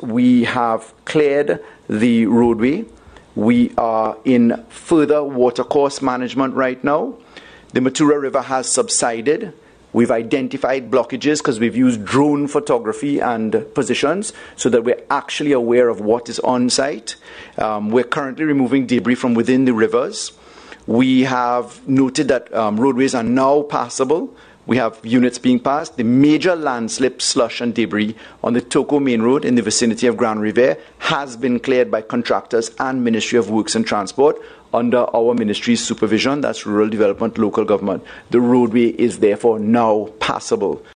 we have cleared the roadway. We are in further watercourse management right now. The Matura River has subsided. We've identified blockages because we've used drone photography and positions so that we're actually aware of what is on site. We're currently removing debris from within the rivers. We have noted that roadways are now passable. We have units being passed. The major landslip, slush and debris on the Toko Main Road in the vicinity of Grand Riviere has been cleared by contractors and Ministry of Works and Transport under our ministry's supervision. That's Rural Development, Local Government. The roadway is therefore now passable.